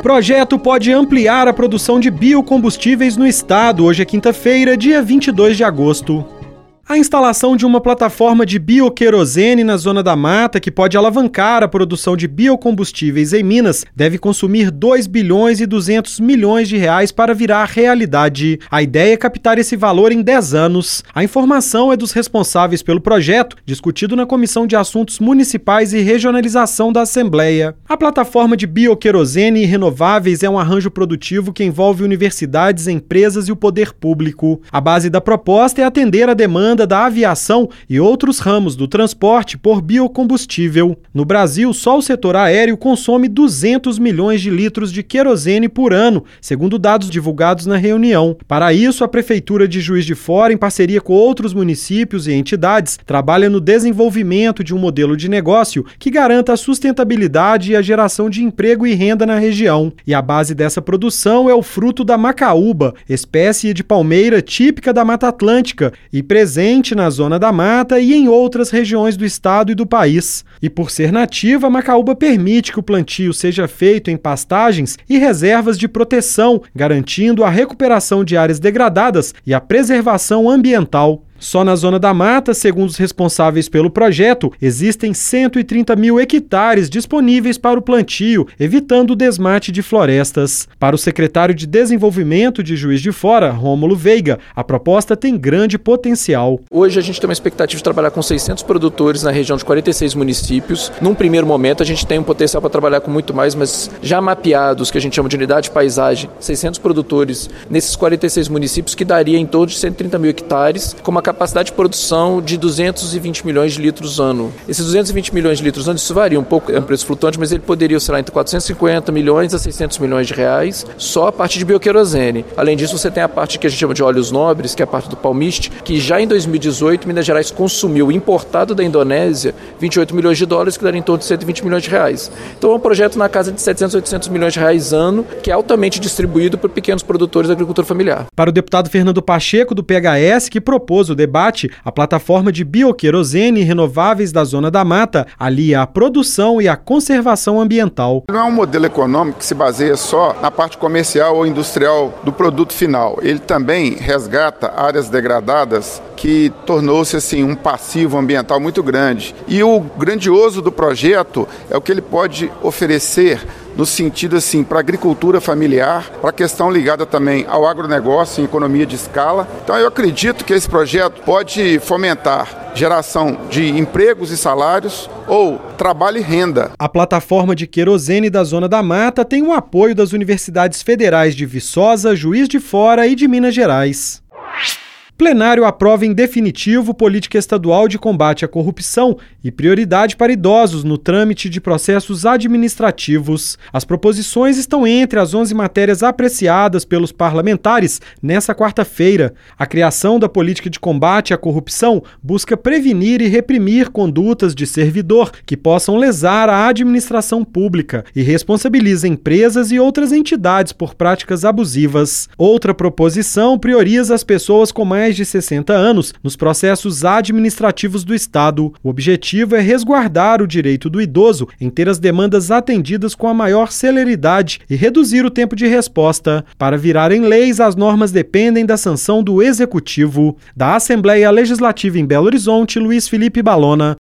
Projeto pode ampliar a produção de biocombustíveis no estado. Hoje é quinta-feira, dia 22 de agosto. A instalação de uma plataforma de bioquerosene na Zona da Mata, que pode alavancar a produção de biocombustíveis em Minas, deve consumir 2 bilhões e 200 milhões de reais para virar realidade. A ideia é captar esse valor em 10 anos. A informação é dos responsáveis pelo projeto, discutido na Comissão de Assuntos Municipais e Regionalização da Assembleia. A plataforma de bioquerosene e renováveis é um arranjo produtivo que envolve universidades, empresas e o poder público. A base da proposta é atender a demanda da aviação e outros ramos do transporte por biocombustível. No Brasil, só o setor aéreo consome 200 milhões de litros de querosene por ano, segundo dados divulgados na reunião. Para isso, a Prefeitura de Juiz de Fora, em parceria com outros municípios e entidades, trabalha no desenvolvimento de um modelo de negócio que garanta a sustentabilidade e a geração de emprego e renda na região. E a base dessa produção é o fruto da macaúba, espécie de palmeira típica da Mata Atlântica e presente na Zona da Mata e em outras regiões do estado e do país. E por ser nativa, a macaúba permite que o plantio seja feito em pastagens e reservas de proteção, garantindo a recuperação de áreas degradadas e a preservação ambiental. Só na Zona da Mata, segundo os responsáveis pelo projeto, existem 130 mil hectares disponíveis para o plantio, evitando o desmate de florestas. Para o secretário de Desenvolvimento de Juiz de Fora, Rômulo Veiga, a proposta tem grande potencial. Hoje a gente tem uma expectativa de trabalhar com 600 produtores na região de 46 municípios. Num primeiro momento a gente tem um potencial para trabalhar com muito mais, mas já mapeados, que a gente chama de unidade de paisagem, 600 produtores nesses 46 municípios, que daria em torno de 130 mil hectares, com uma capacidade de produção de 220 milhões de litros ano. Esses 220 milhões de litros ano, isso varia um pouco, é um preço flutuante, mas ele poderia oscilar entre 450 milhões a 600 milhões de reais, só a parte de bioquerosene. Além disso, você tem a parte que a gente chama de óleos nobres, que é a parte do palmiste, que já em 2018, Minas Gerais consumiu, importado da Indonésia, 28 milhões de dólares, que daria em torno de 120 milhões de reais. Então é um projeto na casa de 700, 800 milhões de reais ano, que é altamente distribuído por pequenos produtores da agricultura familiar. Para o deputado Fernando Pacheco, do PHS, que propôs o debate, a plataforma de bioquerosene e renováveis da Zona da Mata alia a produção e a conservação ambiental. Não é um modelo econômico que se baseia só na parte comercial ou industrial do produto final. Ele também resgata áreas degradadas, que tornou-se assim um passivo ambiental muito grande. E o grandioso do projeto é o que ele pode oferecer no sentido assim para a agricultura familiar, para a questão ligada também ao agronegócio e economia de escala. Então eu acredito que esse projeto pode fomentar geração de empregos e salários ou trabalho e renda. A plataforma de querosene da Zona da Mata tem o apoio das universidades federais de Viçosa, Juiz de Fora e de Minas Gerais. Plenário aprova em definitivo política estadual de combate à corrupção e prioridade para idosos no trâmite de processos administrativos. As proposições estão entre as 11 matérias apreciadas pelos parlamentares nesta quarta-feira. A criação da política de combate à corrupção busca prevenir e reprimir condutas de servidor que possam lesar a administração pública e responsabiliza empresas e outras entidades por práticas abusivas. Outra proposição prioriza as pessoas com mais de 60 anos nos processos administrativos do Estado. O objetivo é resguardar o direito do idoso em ter as demandas atendidas com a maior celeridade e reduzir o tempo de resposta. Para virarem leis, as normas dependem da sanção do Executivo. Da Assembleia Legislativa em Belo Horizonte, Luiz Felipe Balona.